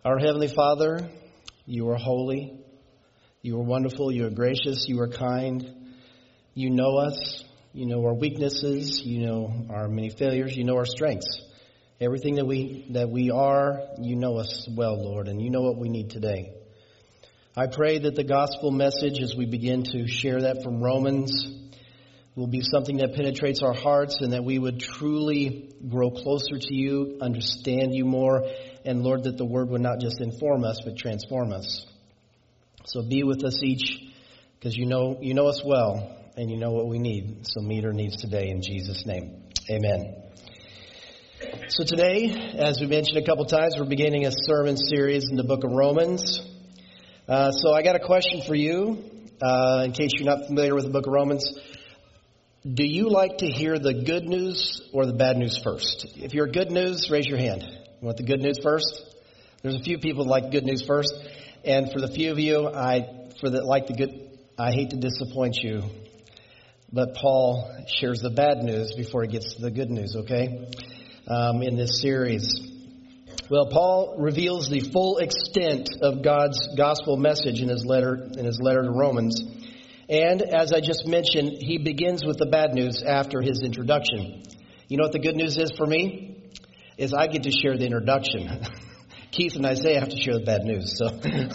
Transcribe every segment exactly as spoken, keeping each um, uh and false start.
Our Heavenly Father, you are holy, you are wonderful, you are gracious, you are kind. You know us, you know our weaknesses, you know our many failures, you know our strengths. Everything that we that we are, you know us well, Lord, and you know what we need today. I pray that the gospel message, as we begin to share that from Romans, will be something that penetrates our hearts and that we would truly grow closer to you, understand you more, and Lord, that the word would not just inform us, but transform us. So be with us each, because you know you know us well, and you know what we need. So meet our needs today in Jesus' name. Amen. So today, as we mentioned a couple times, we're beginning a sermon series in the book of Romans. Uh, so I got a question for you, uh, in case you're not familiar with the book of Romans. Do you like to hear the good news or the bad news first? If you're good news, raise your hand. You want the good news first? There's a few people that like good news first. And for the few of you, I for the like the good, I hate to disappoint you, but Paul shares the bad news before he gets to the good news, okay? Um, in this series. Well, Paul reveals the full extent of God's gospel message in his letter in his letter to Romans. And as I just mentioned, he begins with the bad news after his introduction. You know what the good news is for me? Is I get to share the introduction. Keith and Isaiah have to share the bad news. So,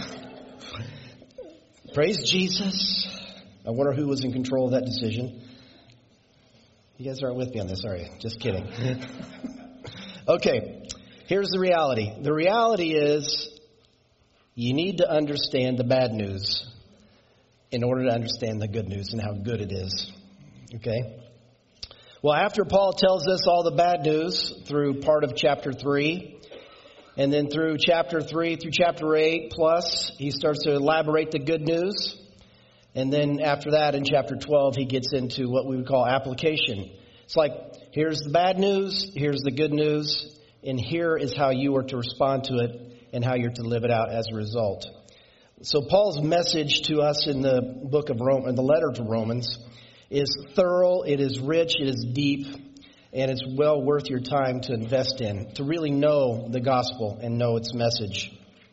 praise Jesus. I wonder who was in control of that decision. You guys aren't with me on this, are you? Just kidding. Okay, here's the reality. The reality is you need to understand the bad news in order to understand the good news and how good it is. Okay? Well, after Paul tells us all the bad news through part of chapter three, and then through chapter three through chapter eight plus, he starts to elaborate the good news. And then after that, in chapter twelve, he gets into what we would call application. It's like, here's the bad news, here's the good news, and here is how you are to respond to it and how you're to live it out as a result. So Paul's message to us in the book of Rome, in the letter to Romans, is thorough, it is rich, it is deep, and it's well worth your time to invest in, to really know the gospel and know its message.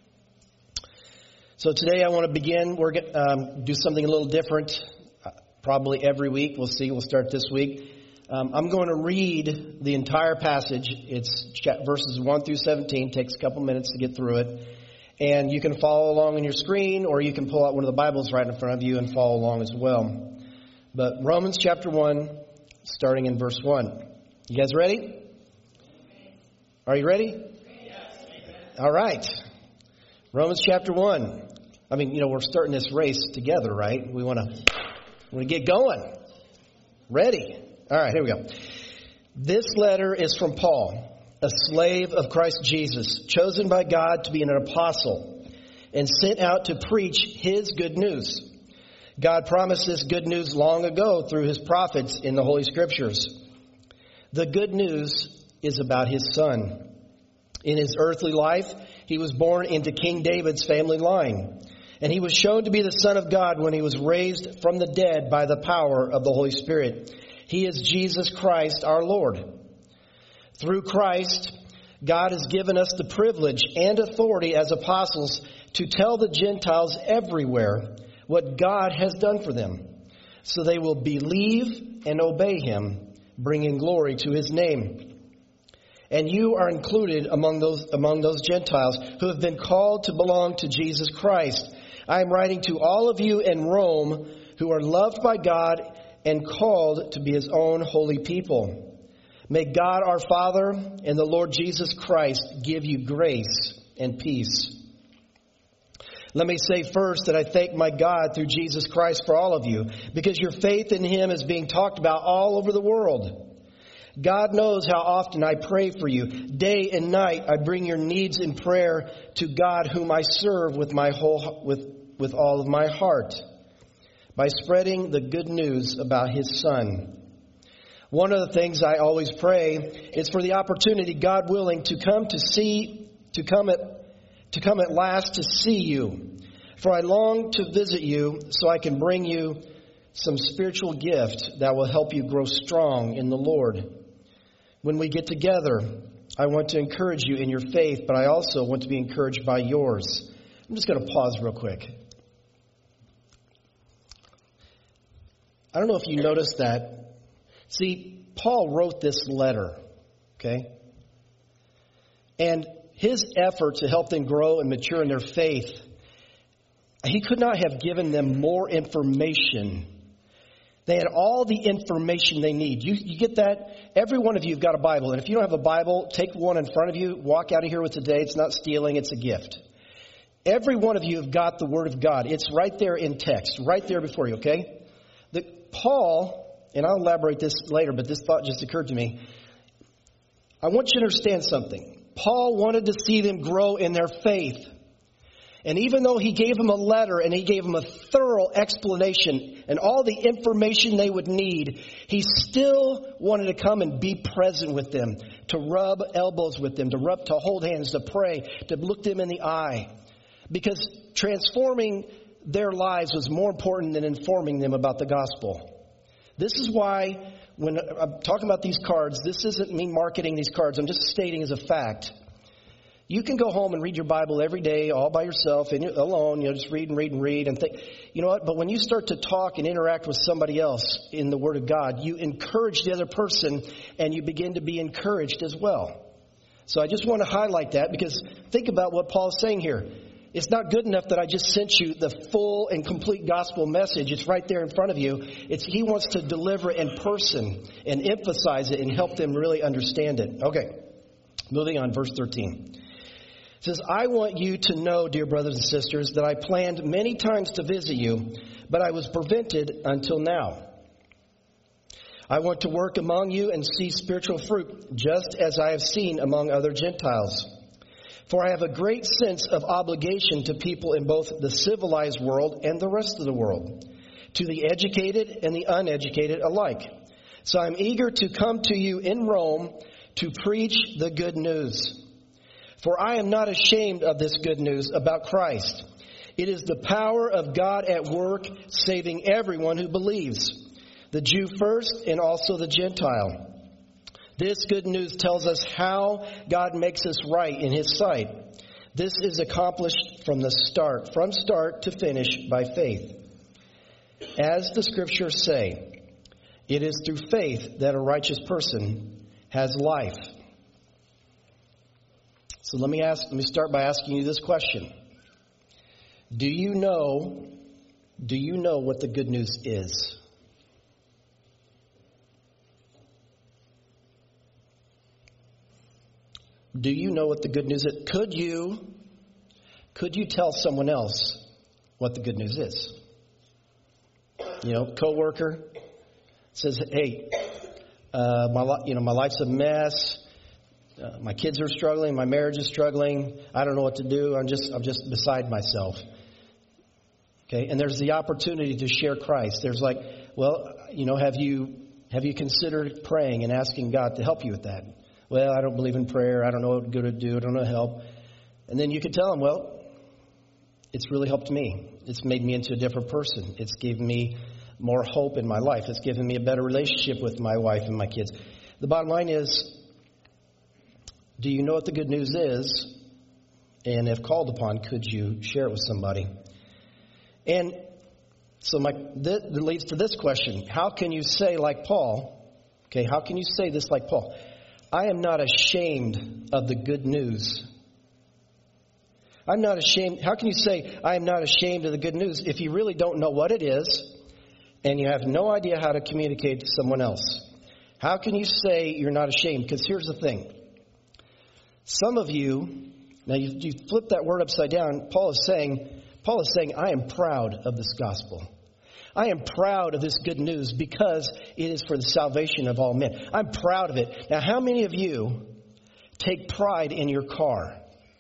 So today I want to begin, we're going to um, do something a little different, uh, probably every week. We'll see, we'll start this week. Um, I'm going to read the entire passage. It's verses one through seventeen, takes a couple minutes to get through it. And you can follow along on your screen, or you can pull out one of the Bibles right in front of you and follow along as well. But Romans chapter one, starting in verse one. You guys ready? Are you ready? Yes. All right. Romans chapter one. I mean, you know, we're starting this race together, right? We want to want to get going. Ready? All right, here we go. This letter is from Paul, a slave of Christ Jesus, chosen by God to be an apostle and sent out to preach his good news. God promised this good news long ago through his prophets in the Holy Scriptures. The good news is about his son. In his earthly life, he was born into King David's family line, and he was shown to be the Son of God when he was raised from the dead by the power of the Holy Spirit. He is Jesus Christ, our Lord. Through Christ, God has given us the privilege and authority as apostles to tell the Gentiles everywhere what God has done for them, so they will believe and obey him, bringing glory to his name. And you are included among those among those Gentiles who have been called to belong to Jesus Christ. I am writing to all of you in Rome who are loved by God and called to be his own holy people. May God our Father and the Lord Jesus Christ give you grace and peace. Let me say first that I thank my God through Jesus Christ for all of you, because your faith in him is being talked about all over the world. God knows how often I pray for you. Day and night I bring your needs in prayer to God, whom I serve with my whole with, with all of my heart, by spreading the good news about his Son. One of the things I always pray is for the opportunity, God willing, to come to see, to come at, to come at last to see you. For I long to visit you so I can bring you some spiritual gift that will help you grow strong in the Lord. When we get together, I want to encourage you in your faith, but I also want to be encouraged by yours. I'm just going to pause real quick. I don't know if you noticed that. See, Paul wrote this letter, okay? And his effort to help them grow and mature in their faith, he could not have given them more information. They had all the information they need. You, you get that? Every one of you have got a Bible. And if you don't have a Bible, take one in front of you. Walk out of here with today. It's not stealing. It's a gift. Every one of you have got the Word of God. It's right there in text, right there before you, okay? The, Paul, and I'll elaborate this later, but this thought just occurred to me. I want you to understand something. Paul wanted to see them grow in their faith. And even though he gave them a letter and he gave them a thorough explanation and all the information they would need, he still wanted to come and be present with them, to rub elbows with them, to rub, to hold hands, to pray, to look them in the eye. Because transforming their lives was more important than informing them about the gospel. This is why when I'm talking about these cards, this isn't me marketing these cards. I'm just stating as a fact. You can go home and read your Bible every day all by yourself and alone. You know, just read and read and read and think. You know what? But when you start to talk and interact with somebody else in the Word of God, you encourage the other person and you begin to be encouraged as well. So I just want to highlight that because think about what Paul's saying here. It's not good enough that I just sent you the full and complete gospel message. It's right there in front of you. It's he wants to deliver it in person and emphasize it and help them really understand it. Okay, moving on, verse thirteen. It says, I want you to know, dear brothers and sisters, that I planned many times to visit you, but I was prevented until now. I want to work among you and see spiritual fruit, just as I have seen among other Gentiles. For I have a great sense of obligation to people in both the civilized world and the rest of the world, to the educated and the uneducated alike. So I'm eager to come to you in Rome to preach the good news. For I am not ashamed of this good news about Christ. It is the power of God at work, saving everyone who believes, the Jew first and also the Gentile. This good news tells us how God makes us right in His sight. This is accomplished from the start, from start to finish by faith. As the Scriptures say, it is through faith that a righteous person has life. So let me ask, let me start by asking you this question. Do you know, do you know what the good news is? Do you know what the good news is? Could you, could you tell someone else what the good news is? You know, coworker says, "Hey, uh, my you know my life's a mess. Uh, my kids are struggling. My marriage is struggling. I don't know what to do. I'm just I'm just beside myself." Okay, and there's the opportunity to share Christ. There's like, well, you know, have you have you considered praying and asking God to help you with that? Well, I don't believe in prayer. I don't know what good to do. I don't know how to help. And then you could tell them, well, it's really helped me. It's made me into a different person. It's given me more hope in my life. It's given me a better relationship with my wife and my kids. The bottom line is, do you know what the good news is? And if called upon, could you share it with somebody? And so my that leads to this question. How can you say like Paul, okay, how can you say this like Paul? I am not ashamed of the good news. I'm not ashamed. How can you say, I am not ashamed of the good news if you really don't know what it is and you have no idea how to communicate to someone else? How can you say you're not ashamed? Because here's the thing. Some of you, now you, you flip that word upside down. Paul is saying, Paul is saying, I am proud of this gospel. I am proud of this good news because it is for the salvation of all men. I'm proud of it. Now, how many of you take pride in your car?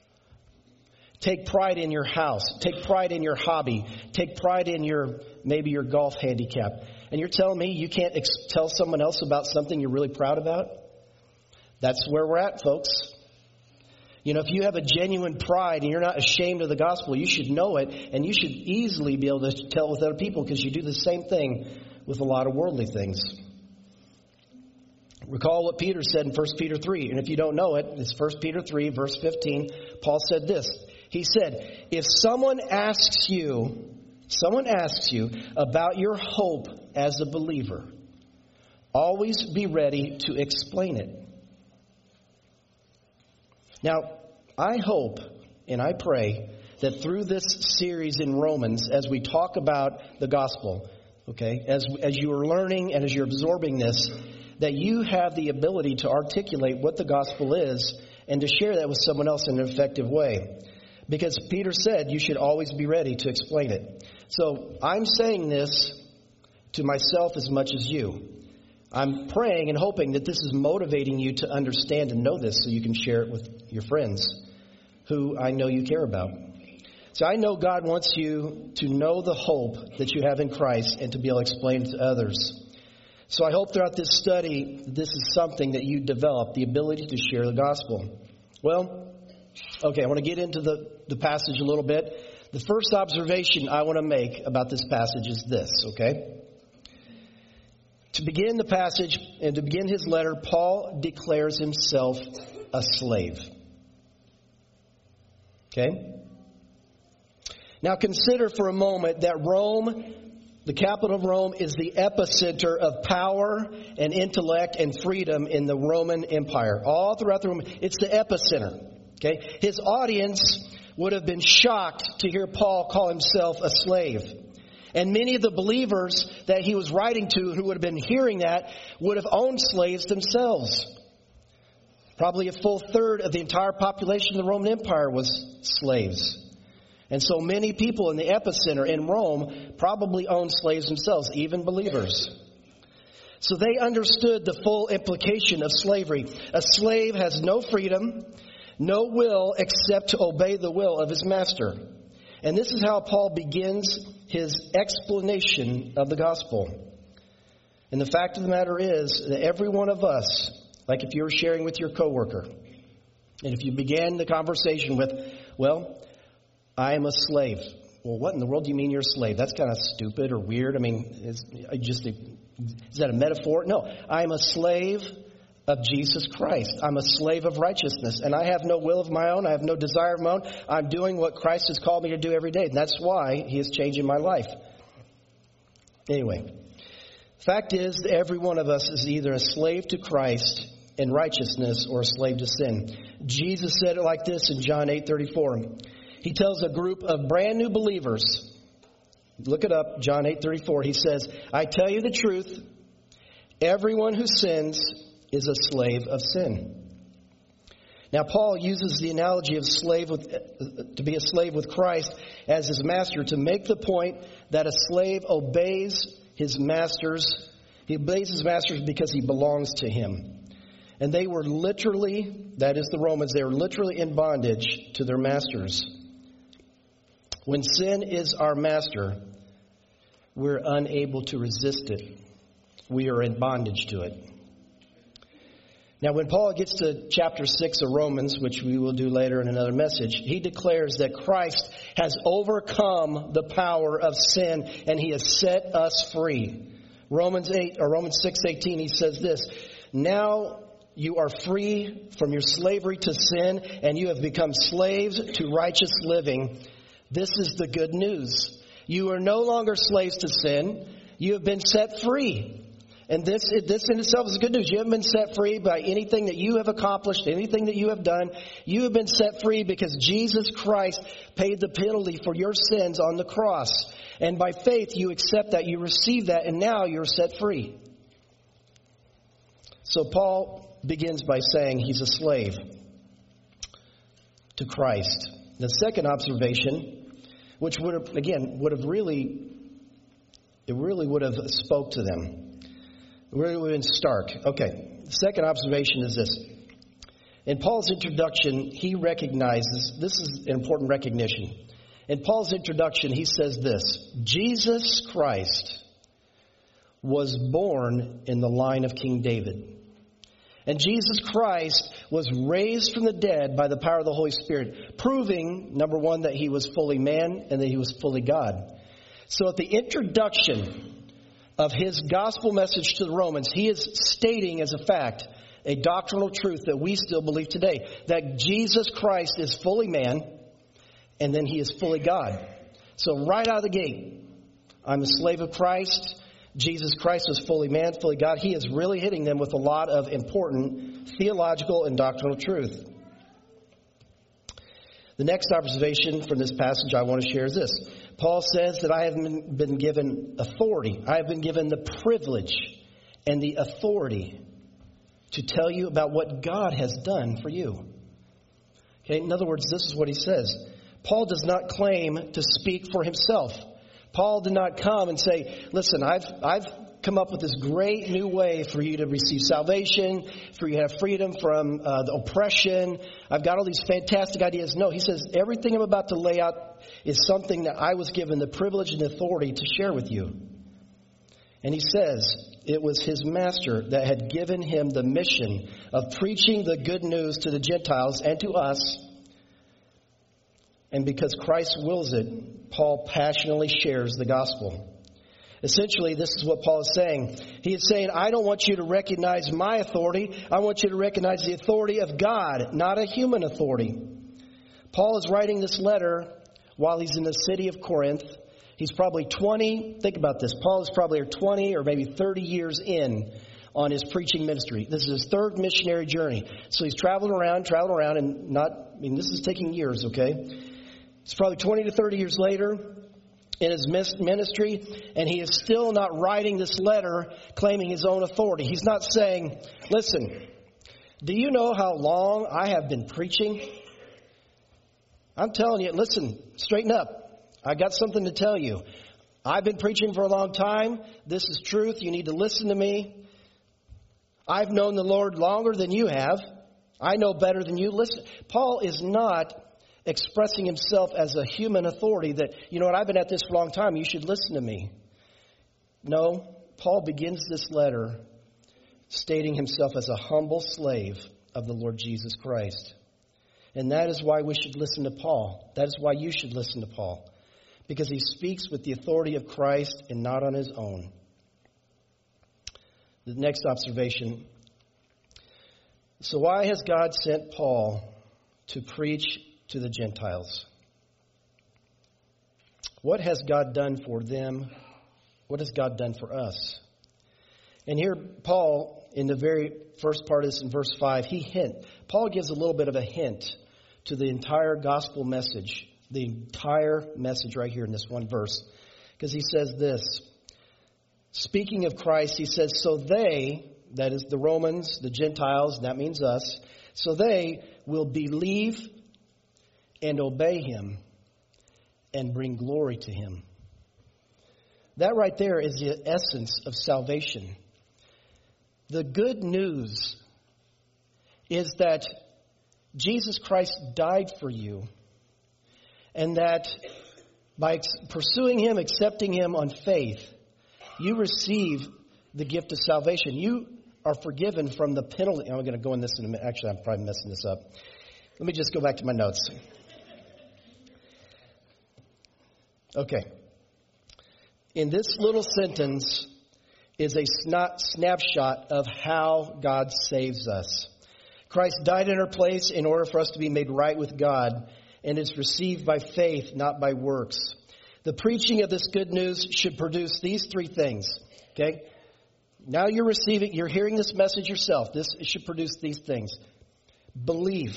Take pride in your house. Take pride in your hobby. Take pride in your, maybe your golf handicap. And you're telling me you can't ex- tell someone else about something you're really proud about? That's where we're at, folks. You know, if you have a genuine pride and you're not ashamed of the gospel, you should know it, and you should easily be able to tell with other people because you do the same thing with a lot of worldly things. Recall what Peter said in First Peter three. And if you don't know it, it's First Peter three, verse fifteen. Paul said this. He said, if someone asks you, someone asks you about your hope as a believer, always be ready to explain it. Now, I hope and I pray that through this series in Romans, as we talk about the gospel, okay, as, as you are learning and as you're absorbing this, that you have the ability to articulate what the gospel is and to share that with someone else in an effective way. Because Peter said you should always be ready to explain it. So I'm saying this to myself as much as you. I'm praying and hoping that this is motivating you to understand and know this so you can share it with your friends who I know you care about. So I know God wants you to know the hope that you have in Christ and to be able to explain it to others. So I hope throughout this study, this is something that you develop, the ability to share the gospel. Well, okay, I want to get into the, the passage a little bit. The first observation I want to make about this passage is this, okay? To begin the passage and to begin his letter, Paul declares himself a slave. Okay? Now consider for a moment that Rome, the capital of Rome, is the epicenter of power and intellect and freedom in the Roman Empire. All throughout the Roman, it's the epicenter. Okay? His audience would have been shocked to hear Paul call himself a slave. And many of the believers that he was writing to who would have been hearing that would have owned slaves themselves. Probably a full third of the entire population of the Roman Empire was slaves. And so many people in the epicenter in Rome probably owned slaves themselves, even believers. So they understood the full implication of slavery. A slave has no freedom, no will except to obey the will of his master. And this is how Paul begins his explanation of the gospel. And the fact of the matter is that every one of us, like if you were sharing with your coworker, and if you began the conversation with, well, I am a slave. Well, what in the world do you mean you're a slave? That's kind of stupid or weird. I mean, is, just a, is that a metaphor? No, I am a slave of Jesus Christ. I'm a slave of righteousness, and I have no will of my own. I have no desire of my own. I'm doing what Christ has called me to do every day, and that's why he is changing my life. Anyway, fact is that every one of us is either a slave to Christ in righteousness or a slave to sin. Jesus said it like this in John eight thirty-four. He tells a group of brand new believers, look it up, John eight thirty-four. He says, I tell you the truth, everyone who sins is a slave of sin. Now, Paul uses the analogy of slave with, uh, to be a slave with Christ as his master to make the point that a slave obeys his masters. He obeys his masters because he belongs to him. And they were literally, that is the Romans, they were literally in bondage to their masters. When sin is our master, we're unable to resist it. We are in bondage to it. Now, when Paul gets to chapter six of Romans, which we will do later in another message, he declares that Christ has overcome the power of sin and he has set us free. Romans eight or Romans six eighteen, he says this, now you are free from your slavery to sin and you have become slaves to righteous living. This is the good news. You are no longer slaves to sin. You have been set free. And this, this in itself is good news. You haven't been set free by anything that you have accomplished, anything that you have done. You have been set free because Jesus Christ paid the penalty for your sins on the cross. And by faith, you accept that, you receive that, and now you're set free. So Paul begins by saying he's a slave to Christ. The second observation, which would have, again, would have really, it really would have spoke to them. It really would have been stark. Okay, the second observation is this. In Paul's introduction, he recognizes, this is an important recognition. In Paul's introduction, he says this, Jesus Christ was born in the line of King David. And Jesus Christ was raised from the dead by the power of the Holy Spirit, proving, number one, that he was fully man and that he was fully God. So at the introduction of his gospel message to the Romans, he is stating as a fact a doctrinal truth that we still believe today, that Jesus Christ is fully man and then he is fully God. So right out of the gate, I'm a slave of Christ. Jesus Christ was fully man, fully God. He is really hitting them with a lot of important theological and doctrinal truth. The next observation from this passage I want to share is this. Paul says that I have been given authority. I have been given the privilege and the authority to tell you about what God has done for you. Okay, in other words, this is what he says. Paul does not claim to speak for himself. Paul did not come and say, listen, I've I've come up with this great new way for you to receive salvation, for you to have freedom from uh, the oppression. I've got all these fantastic ideas. No, he says, everything I'm about to lay out is something that I was given the privilege and authority to share with you. And he says it was his master that had given him the mission of preaching the good news to the Gentiles and to us. And because Christ wills it, Paul passionately shares the gospel. Essentially, this is what Paul is saying. He is saying, I don't want you to recognize my authority. I want you to recognize the authority of God, not a human authority. Paul is writing this letter while he's in the city of Corinth. He's probably twenty. Think about this. Paul is probably twenty or maybe thirty years in on his preaching ministry. This is his third missionary journey. So he's traveling around, traveling around, and not, I mean, this is taking years, okay? It's probably twenty to thirty years later in his ministry, and he is still not writing this letter claiming his own authority. He's not saying, listen, do you know how long I have been preaching? I'm telling you, listen, straighten up. I got something to tell you. I've been preaching for a long time. This is truth. You need to listen to me. I've known the Lord longer than you have. I know better than you. Listen, Paul is not expressing himself as a human authority that, you know what, I've been at this for a long time. You should listen to me. No, Paul begins this letter stating himself as a humble slave of the Lord Jesus Christ. And that is why we should listen to Paul. That is why you should listen to Paul. Because he speaks with the authority of Christ and not on his own. The next observation. So why has God sent Paul to preach to the Gentiles? What has God done for them? What has God done for us? And here Paul, in the very first part of this, in verse five, he hint. Paul gives a little bit of a hint to the entire gospel message. The entire message right here in this one verse. Because he says this. Speaking of Christ, he says, so they, that is the Romans, the Gentiles, and that means us, so they will believe and obey him and bring glory to him. That right there is the essence of salvation. The good news is that Jesus Christ died for you, and that by pursuing him, accepting him on faith, you receive the gift of salvation. You are forgiven from the penalty. I'm going to go in this in a minute. Actually, I'm probably messing this up. Let me just go back to my notes. Okay. In this little sentence is a snapshot of how God saves us. Christ died in our place in order for us to be made right with God, and it's received by faith, not by works. The preaching of this good news should produce these three things. Okay? Now you're receiving, you're hearing this message yourself. This it should produce these things. Belief.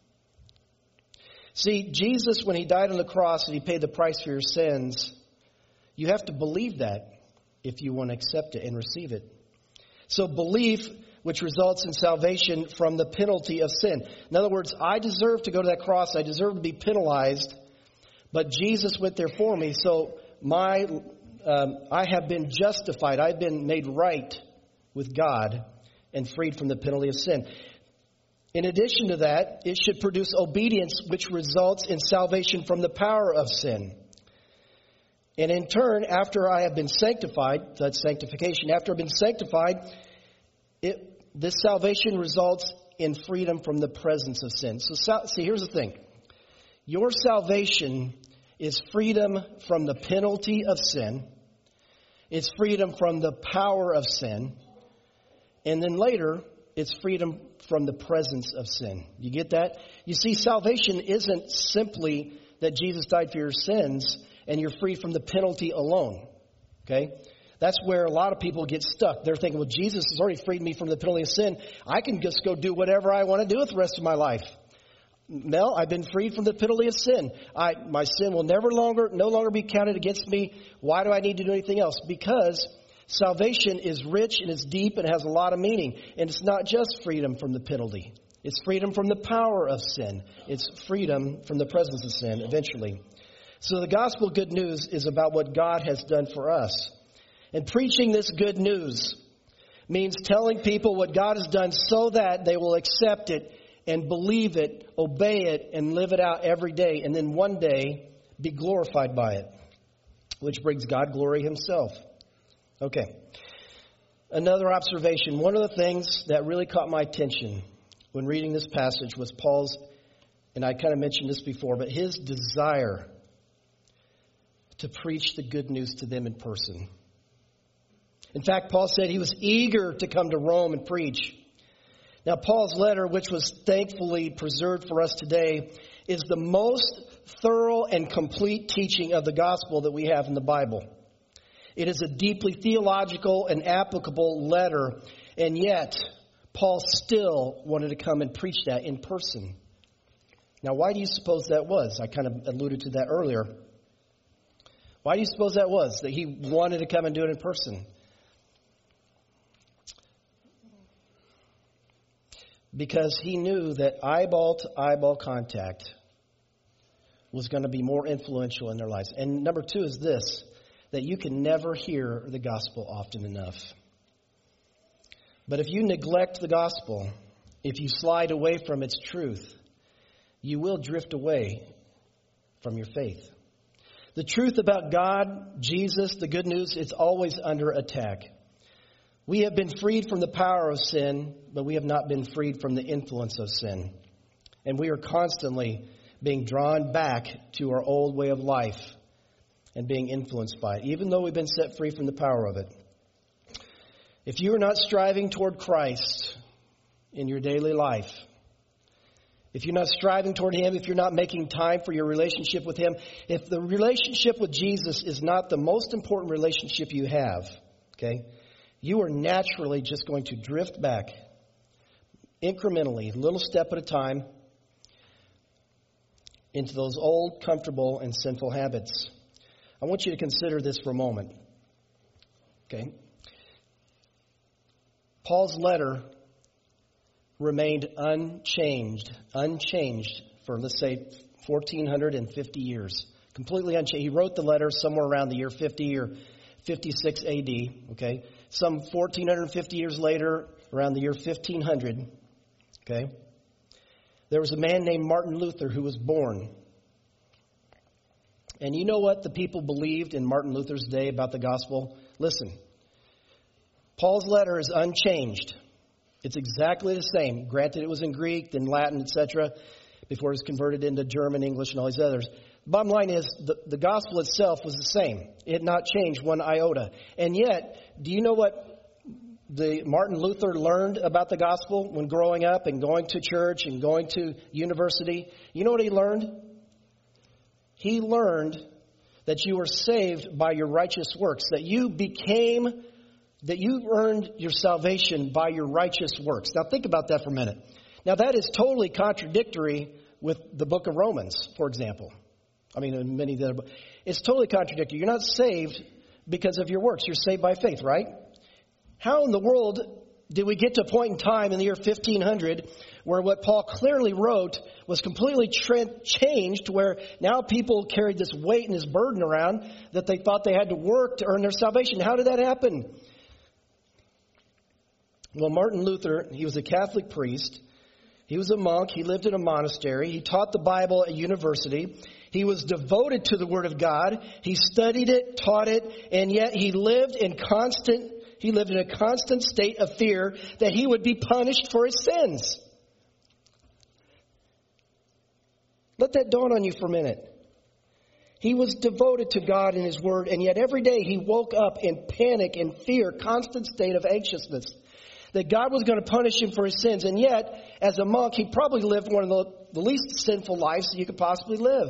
See, Jesus, when he died on the cross and he paid the price for your sins, you have to believe that if you want to accept it and receive it. So belief, which results in salvation from the penalty of sin. In other words, I deserve to go to that cross. I deserve to be penalized. But Jesus went there for me. So my, um, I have been justified. I've been made right with God and freed from the penalty of sin. In addition to that, it should produce obedience, which results in salvation from the power of sin. And in turn, after I have been sanctified, that's sanctification, after I've been sanctified, it, this salvation results in freedom from the presence of sin. So, see, here's the thing. Your salvation is freedom from the penalty of sin. It's freedom from the power of sin. And then later, it's freedom from the presence of sin. You get that? You see, salvation isn't simply that Jesus died for your sins and you're free from the penalty alone. Okay? That's where a lot of people get stuck. They're thinking, well, Jesus has already freed me from the penalty of sin. I can just go do whatever I want to do with the rest of my life. Mel, I've been freed from the penalty of sin. I, my sin will never longer, no longer be counted against me. Why do I need to do anything else? Because salvation is rich and it's deep and has a lot of meaning. And it's not just freedom from the penalty. It's freedom from the power of sin. It's freedom from the presence of sin eventually. So the gospel good news is about what God has done for us. And preaching this good news means telling people what God has done so that they will accept it and believe it, obey it, and live it out every day. And then one day be glorified by it, which brings God glory himself. Okay. Another observation. One of the things that really caught my attention when reading this passage was Paul's, and I kind of mentioned this before, but his desire to preach the good news to them in person. In fact, Paul said he was eager to come to Rome and preach. Now, Paul's letter, which was thankfully preserved for us today, is the most thorough and complete teaching of the gospel that we have in the Bible. It is a deeply theological and applicable letter, and yet Paul still wanted to come and preach that in person. Now, why do you suppose that was? I kind of alluded to that earlier. Why do you suppose that was, that he wanted to come and do it in person? Because he knew that eyeball-to-eyeball contact was going to be more influential in their lives. And number two is this, that you can never hear the gospel often enough. But if you neglect the gospel, if you slide away from its truth, you will drift away from your faith. The truth about God, Jesus, the good news, it's always under attack. We have been freed from the power of sin, but we have not been freed from the influence of sin. And we are constantly being drawn back to our old way of life and being influenced by it, even though we've been set free from the power of it. If you are not striving toward Christ in your daily life, if you're not striving toward him, if you're not making time for your relationship with him, if the relationship with Jesus is not the most important relationship you have, okay, you are naturally just going to drift back incrementally, a little step at a time, into those old, comfortable, and sinful habits. I want you to consider this for a moment. Okay? Paul's letter remained unchanged, unchanged for, let's say, one thousand four hundred fifty years. Completely unchanged. He wrote the letter somewhere around the year fifty or fifty-six A D, okay? Some one thousand four hundred fifty years later, around the year fifteen hundred, okay? There was a man named Martin Luther who was born. And you know what the people believed in Martin Luther's day about the gospel? Listen, Paul's letter is unchanged. It's exactly the same. Granted, it was in Greek, then Latin, et cetera, before it was converted into German, English, and all these others. Bottom line is, the, the gospel itself was the same. It had not changed one iota. And yet, do you know what the Martin Luther learned about the gospel when growing up and going to church and going to university? You know what he learned? He learned that you were saved by your righteous works, that you became, that you earned your salvation by your righteous works. Now think about that for a minute. Now that is totally contradictory with the book of Romans, for example. I mean, in many of the other books. It's totally contradictory. You're not saved because of your works. You're saved by faith, right? How in the world did we get to a point in time in the year fifteen hundred where what Paul clearly wrote was completely tra- changed, where now people carried this weight and this burden around that they thought they had to work to earn their salvation? How did that happen? Well, Martin Luther, he was a Catholic priest. He was a monk. He lived in a monastery. He taught the Bible at university. He was devoted to the Word of God. He studied it, taught it, and yet he lived in constant, he lived in a constant state of fear that he would be punished for his sins. Let that dawn on you for a minute. He was devoted to God and His Word, and yet every day he woke up in panic and fear, constant state of anxiousness, that God was going to punish him for his sins. And yet, as a monk, he probably lived one of the, the least sinful lives that you could possibly live.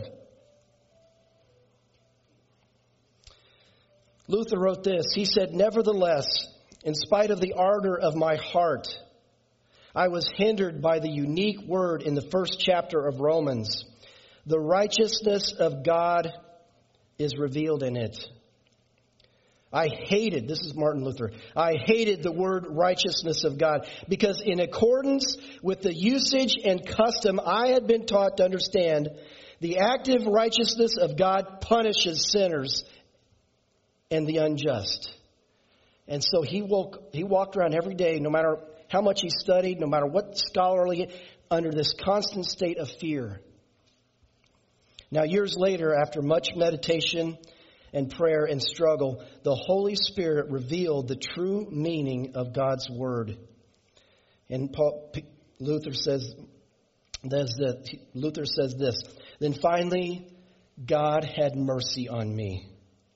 Luther wrote this. He said, "Nevertheless, in spite of the ardor of my heart, I was hindered by the unique word in the first chapter of Romans. The righteousness of God is revealed in it. I hated," this is Martin Luther, "I hated the word righteousness of God because in accordance with the usage and custom I had been taught to understand, the active righteousness of God punishes sinners and the unjust." And so he woke, he walked around every day, no matter how much he studied, no matter what scholarly, under this constant state of fear. Now, years later, after much meditation and prayer and struggle, the Holy Spirit revealed the true meaning of God's Word. And Paul, Luther says, Luther says this, "Then finally, God had mercy on me.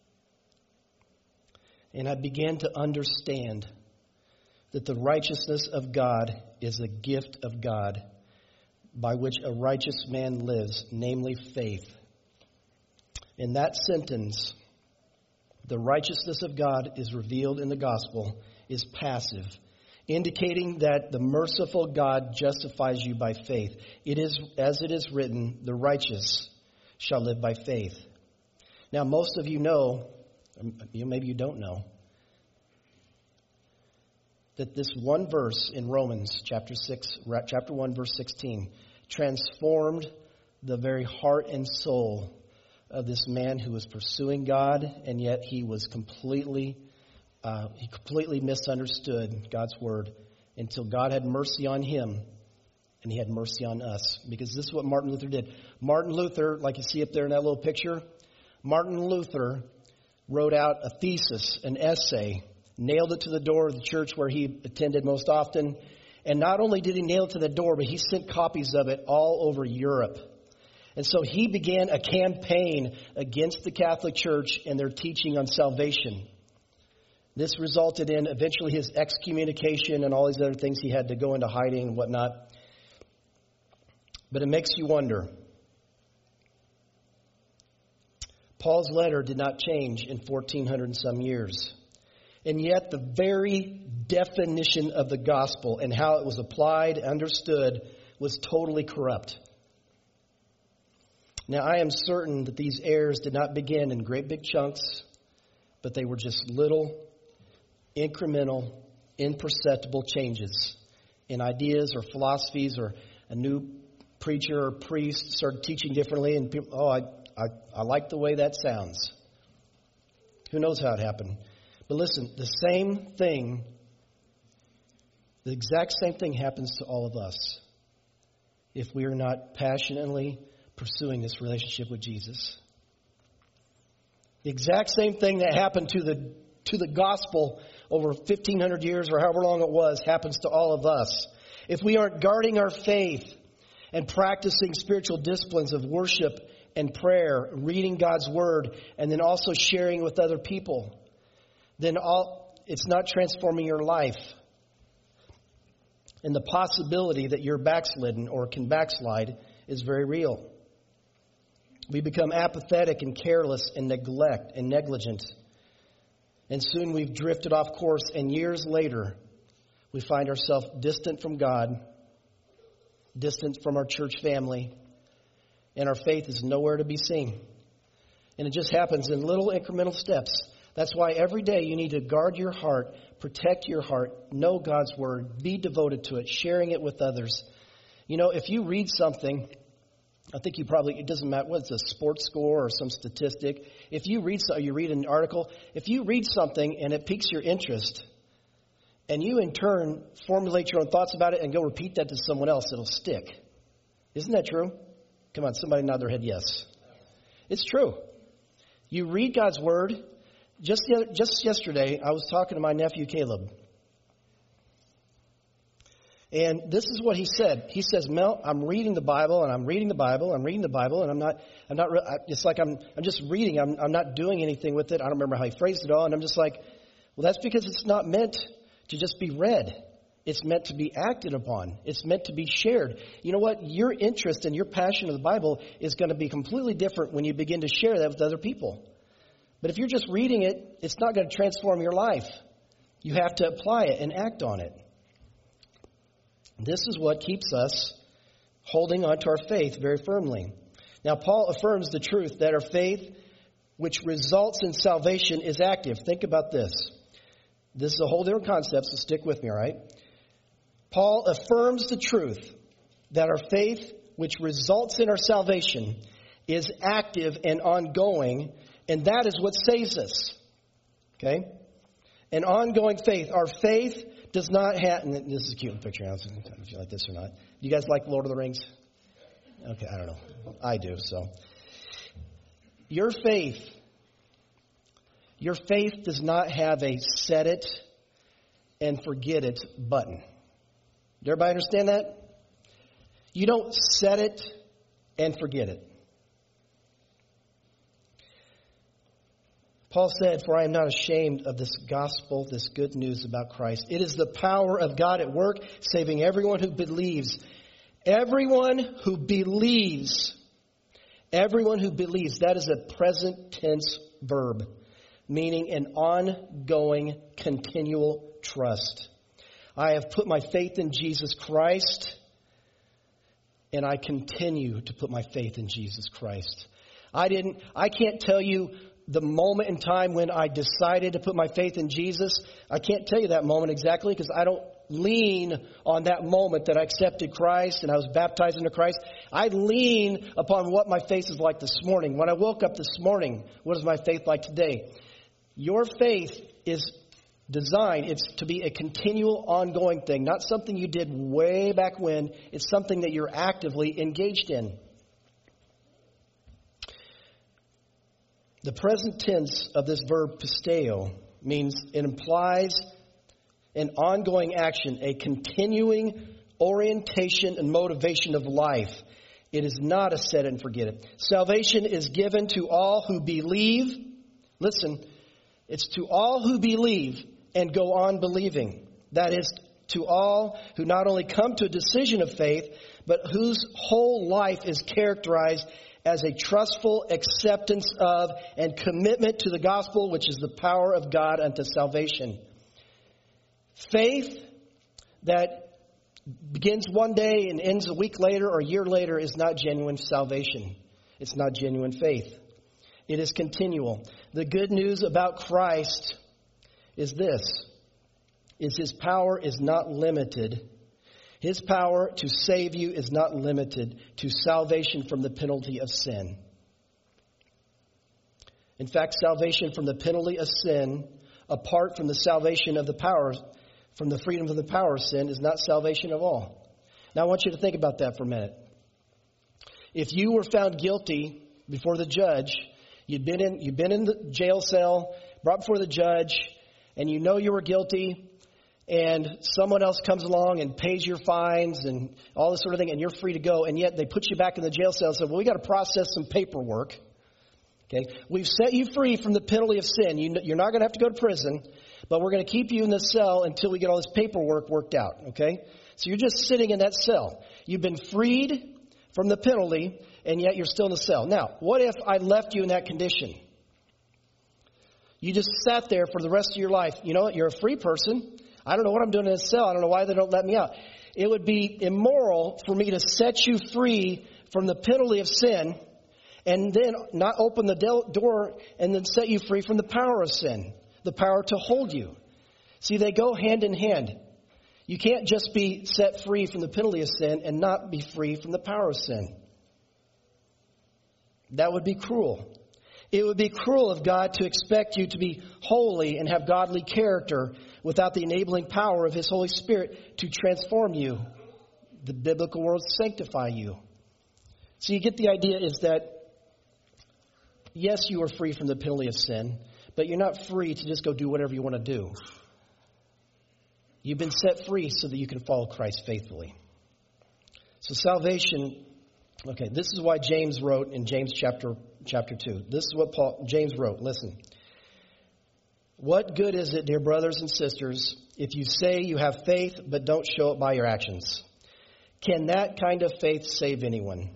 And I began to understand that the righteousness of God is a gift of God by which a righteous man lives, namely faith." In that sentence, the righteousness of God is revealed in the gospel is passive, indicating that the merciful God justifies you by faith. It is, as it is written, the righteous shall live by faith. Now, most of you know, maybe you don't know, that this one verse in Romans chapter six, chapter one, verse sixteen, transformed the very heart and soul of this man who was pursuing God, and yet he was completely, uh, he completely misunderstood God's word until God had mercy on him, and He had mercy on us. Because this is what Martin Luther did. Martin Luther, like you see up there in that little picture, Martin Luther wrote out a thesis, an essay, nailed it to the door of the church where he attended most often. And not only did he nail it to the door, but he sent copies of it all over Europe. And so he began a campaign against the Catholic Church and their teaching on salvation. This resulted in eventually his excommunication and all these other things. He had to go into hiding and whatnot. But it makes you wonder. Paul's letter did not change in fourteen hundred and some years. And yet the very definition of the gospel and how it was applied, understood, was totally corrupt. Now, I am certain that these errors did not begin in great big chunks, but they were just little, incremental, imperceptible changes in ideas or philosophies, or a new preacher or priest started teaching differently, and people, oh, I, I, I like the way that sounds. Who knows how it happened? But listen, the same thing, the exact same thing happens to all of us if we are not passionately pursuing this relationship with Jesus. The exact same thing that happened to the to the gospel over fifteen hundred years or however long it was happens to all of us. If we aren't guarding our faith and practicing spiritual disciplines of worship and prayer, reading God's word, and then also sharing with other people, then all it's not transforming your life. And the possibility that you're backslidden or can backslide is very real. We become apathetic and careless and neglect and negligent. And soon we've drifted off course, and years later we find ourselves distant from God, distant from our church family, and our faith is nowhere to be seen. And it just happens in little incremental steps. That's why every day you need to guard your heart, protect your heart, know God's word, be devoted to it, sharing it with others. You know, if you read something, I think you probably, it doesn't matter what's a sports score or some statistic. If you read so, you read an article, if you read something and it piques your interest, and you in turn formulate your own thoughts about it and go repeat that to someone else, it'll stick. Isn't that true? Come on, somebody nod their head yes. It's true. You read God's word. Just, just yesterday, I was talking to my nephew Caleb. And this is what he said. He says, Mel, I'm reading the Bible, and I'm reading the Bible, I'm reading the Bible, and I'm not, I'm not, it's like I'm, I'm just reading, I'm, I'm not doing anything with it. I don't remember how he phrased it all. And I'm just like, well, that's because it's not meant to just be read. It's meant to be acted upon. It's meant to be shared. You know what? Your interest and your passion of the Bible is going to be completely different when you begin to share that with other people. But if you're just reading it, it's not going to transform your life. You have to apply it and act on it. This is what keeps us holding on to our faith very firmly. Now, Paul affirms the truth that our faith, which results in salvation, is active. Think about this. This is a whole different concept, so stick with me, all right? Paul affirms the truth that our faith, which results in our salvation, is active and ongoing, and that is what saves us. Okay? An ongoing faith. Our faith does not have, and this is a cute picture, I don't know if you like this or not. Do you guys like Lord of the Rings? Okay, I don't know. I do, so. Your faith, your faith does not have a set it and forget it button. Does everybody understand that? You don't set it and forget it. Paul said, for I am not ashamed of this gospel, this good news about Christ. It is the power of God at work, saving everyone who believes. Everyone who believes. Everyone who believes. That is a present tense verb, meaning an ongoing, continual trust. I have put my faith in Jesus Christ, and I continue to put my faith in Jesus Christ. I didn't, I can't tell you the moment in time when I decided to put my faith in Jesus. I can't tell you that moment exactly because I don't lean on that moment that I accepted Christ and I was baptized into Christ. I lean upon what my faith is like this morning. When I woke up this morning, what is my faith like today? Your faith is designed, it's to be a continual, ongoing thing, not something you did way back when. It's something that you're actively engaged in. The present tense of this verb pisteo means it implies an ongoing action, a continuing orientation and motivation of life. It is not a set it and forget it. Salvation is given to all who believe. Listen, it's to all who believe and go on believing. That is, to all who not only come to a decision of faith, but whose whole life is characterized as a trustful acceptance of and commitment to the gospel, which is the power of God unto salvation. Faith that begins one day and ends a week later or a year later is not genuine salvation. It's not genuine faith. It is continual. The good news about Christ is this, is his power is not limited. His power to save you is not limited to salvation from the penalty of sin. In fact, salvation from the penalty of sin, apart from the salvation of the power, from the freedom of the power of sin, is not salvation at all. Now, I want you to think about that for a minute. If you were found guilty before the judge, you'd been in, you'd been in the jail cell, brought before the judge, and you know you were guilty, and someone else comes along and pays your fines and all this sort of thing, and you're free to go, and yet they put you back in the jail cell and say, well, we got to process some paperwork. Okay, we've set you free from the penalty of sin. You, you're not going to have to go to prison, but we're going to keep you in the cell until we get all this paperwork worked out. Okay, so you're just sitting in that cell. You've been freed from the penalty, and yet you're still in the cell. Now, what if I left you in that condition? You just sat there for the rest of your life. You know what? You're a free person. I don't know what I'm doing in this cell. I don't know why they don't let me out. It would be immoral for me to set you free from the penalty of sin and then not open the door and then set you free from the power of sin, the power to hold you. See, they go hand in hand. You can't just be set free from the penalty of sin and not be free from the power of sin. That would be cruel. It would be cruel of God to expect you to be holy and have godly character without the enabling power of His Holy Spirit to transform you. The biblical words sanctify you. So you get the idea is that, yes, you are free from the penalty of sin, but you're not free to just go do whatever you want to do. You've been set free so that you can follow Christ faithfully. So salvation, okay, this is why James wrote in James chapter chapter two. This is what Paul James wrote. Listen. What good is it, dear brothers and sisters, if you say you have faith but don't show it by your actions? Can that kind of faith save anyone?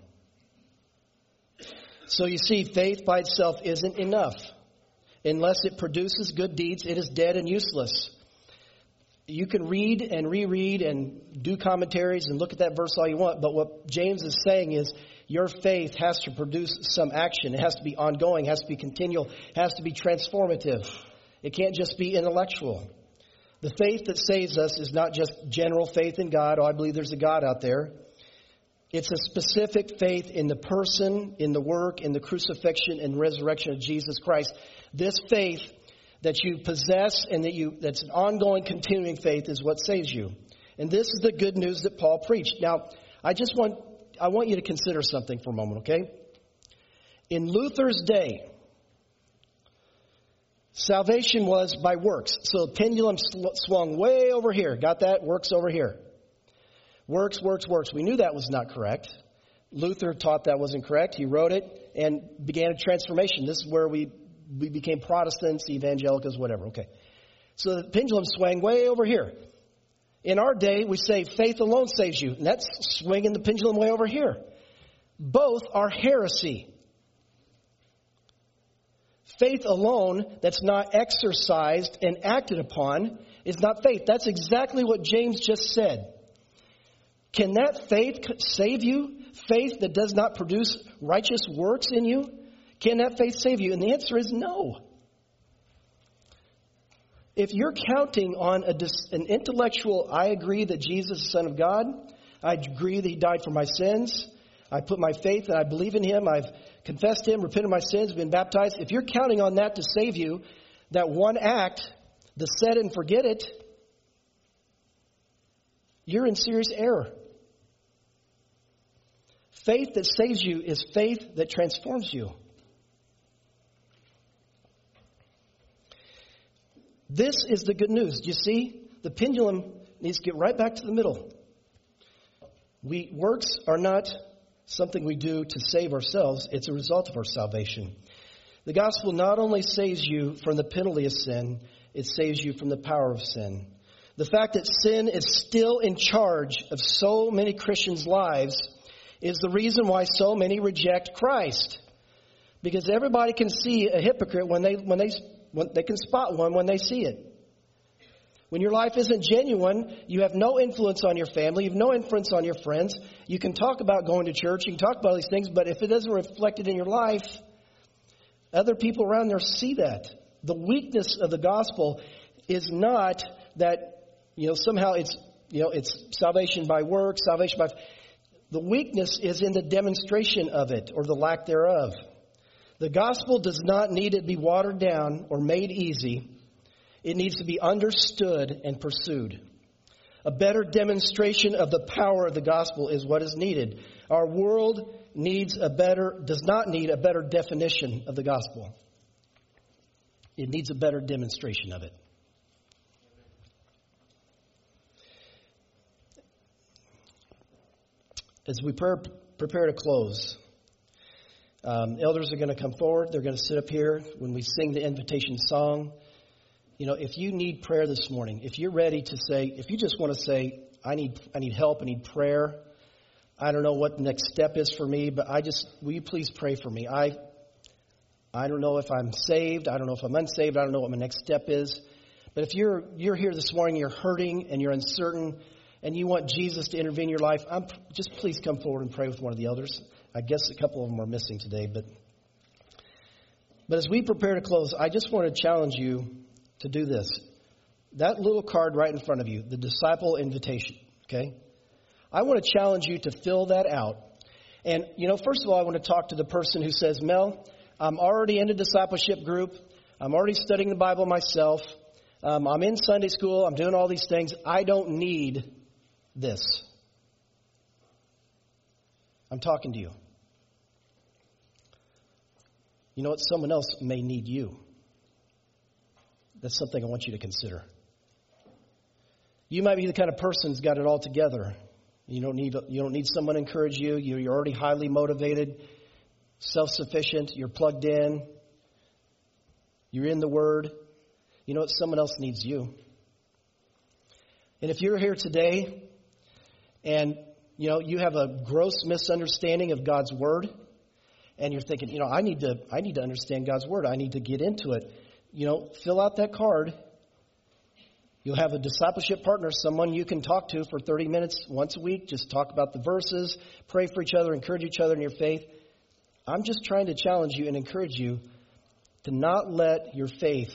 So you see, faith by itself isn't enough. Unless it produces good deeds, it is dead and useless. You can read and reread and do commentaries and look at that verse all you want, but what James is saying is your faith has to produce some action. It has to be ongoing, it has to be continual, it has to be transformative. It can't just be intellectual. The faith that saves us is not just general faith in God. Oh, I believe there's a God out there. It's a specific faith in the person, in the work, in the crucifixion and resurrection of Jesus Christ. This faith that you possess and that you that's an ongoing, continuing faith is what saves you. And this is the good news that Paul preached. Now, I just want I want you to consider something for a moment, okay? In Luther's day, salvation was by works. So the pendulum sw- swung way over here. Got that? Works over here. Works, works, works. We knew that was not correct. Luther taught that wasn't correct. He wrote it and began a transformation. This is where we, we became Protestants, evangelicals, whatever. Okay. So the pendulum swung way over here. In our day, we say faith alone saves you. And that's swinging the pendulum way over here. Both are heresy. Faith alone that's not exercised and acted upon is not faith. That's exactly what James just said. Can that faith save you? Faith that does not produce righteous works in you? Can that faith save you? And the answer is no. If you're counting on a, an intellectual, I agree that Jesus is the Son of God. I agree that He died for my sins. I put my faith and I believe in Him. I've confessed Him, repented of my sins, been baptized. If you're counting on that to save you, that one act, the set and forget it, you're in serious error. Faith that saves you is faith that transforms you. This is the good news. Do you see? The pendulum needs to get right back to the middle. We works are not something we do to save ourselves. It's a result of our salvation. The gospel not only saves you from the penalty of sin, it saves you from the power of sin. The fact that sin is still in charge of so many Christians' lives is the reason why so many reject Christ. Because everybody can see a hypocrite when they when they when they can spot one when they see it. When your life isn't genuine, you have no influence on your family, you have no influence on your friends. You can talk about going to church, you can talk about all these things, but if it doesn't reflect it in your life, other people around there see that. The weakness of the gospel is not that, you know, somehow it's, you know, it's salvation by work, salvation by... The weakness is in the demonstration of it or the lack thereof. The gospel does not need to be watered down or made easy. It needs to be understood and pursued. A better demonstration of the power of the gospel is what is needed. Our world needs a better, does not need a better definition of the gospel. It needs a better demonstration of it. As we prepare to close, um, elders are going to come forward. They're going to sit up here when we sing the invitation song. You know, if you need prayer this morning, if you're ready to say, if you just want to say, I need, I need help, I need prayer. I don't know what the next step is for me, but I just, will you please pray for me? I, I don't know if I'm saved. I don't know if I'm unsaved. I don't know what my next step is. But if you're, you're here this morning, you're hurting and you're uncertain, and you want Jesus to intervene in your life, I'm, just please come forward and pray with one of the elders. I guess a couple of them are missing today. But, but as we prepare to close, I just want to challenge you to do this. That little card right in front of you, the disciple invitation, okay? I want to challenge you to fill that out. And, you know, first of all, I want to talk to the person who says, Mel, I'm already in a discipleship group. I'm already studying the Bible myself. Um, I'm in Sunday school. I'm doing all these things. I don't need this. I'm talking to you. You know what? Someone else may need you. That's something I want you to consider. You might be the kind of person who's got it all together. You don't need you don't need someone to encourage you. You're already highly motivated, self-sufficient. You're plugged in. You're in the Word. You know what? Someone else needs you. And if you're here today and, you know, you have a gross misunderstanding of God's Word, and you're thinking, you know, I need to I need to understand God's Word. I need to get into it. You know, fill out that card. You'll have a discipleship partner, someone you can talk to for thirty minutes once a week. Just talk about the verses, pray for each other, encourage each other in your faith. I'm just trying to challenge you and encourage you to not let your faith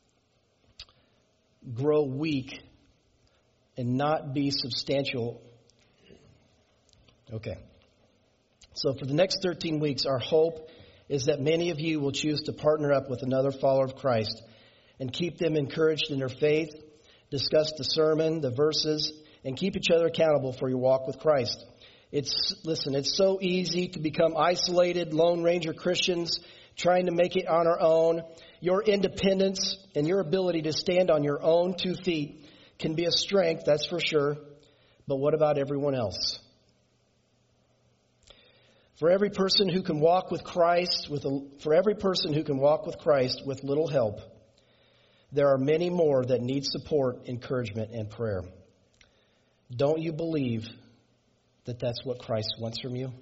grow weak and not be substantial. Okay. So for the next thirteen weeks, our hope is that many of you will choose to partner up with another follower of Christ and keep them encouraged in their faith, discuss the sermon, the verses, and keep each other accountable for your walk with Christ. It's, listen, it's so easy to become isolated, Lone Ranger Christians, trying to make it on our own. Your independence and your ability to stand on your own two feet can be a strength, that's for sure. But what about everyone else? For every person who can walk with Christ, with a, for every person who can walk with Christ with little help, there are many more that need support, encouragement, and prayer. Don't you believe that that's what Christ wants from you?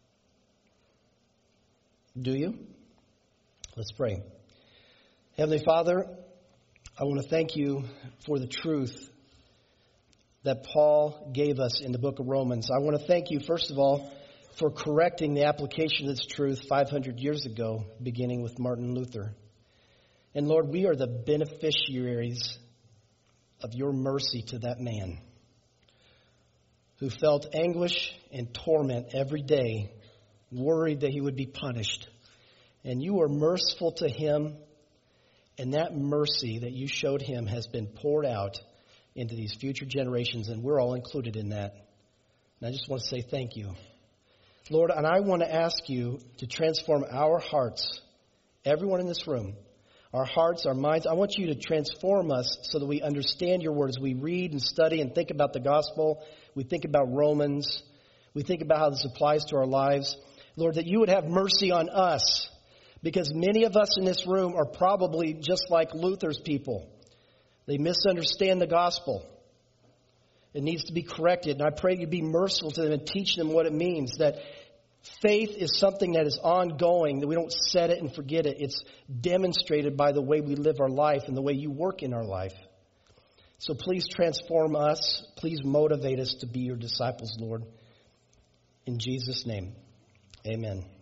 Do you? Let's pray. Heavenly Father, I want to thank you for the truth that Paul gave us in the book of Romans. I want to thank you, first of all, for correcting the application of this truth five hundred years ago, beginning with Martin Luther. And Lord, we are the beneficiaries of your mercy to that man who felt anguish and torment every day, worried that he would be punished. And you are merciful to him, and that mercy that you showed him has been poured out into these future generations, and we're all included in that. And I just want to say thank you. Lord, and I want to ask you to transform our hearts, everyone in this room, our hearts, our minds. I want you to transform us so that we understand your word as we read and study and think about the gospel. We think about Romans. We think about how this applies to our lives. Lord, that you would have mercy on us, because many of us in this room are probably just like Luther's people. They misunderstand the gospel. It needs to be corrected. And I pray you be merciful to them and teach them what it means. That faith is something that is ongoing, that we don't set it and forget it. It's demonstrated by the way we live our life and the way you work in our life. So please transform us. Please motivate us to be your disciples, Lord. In Jesus' name, amen.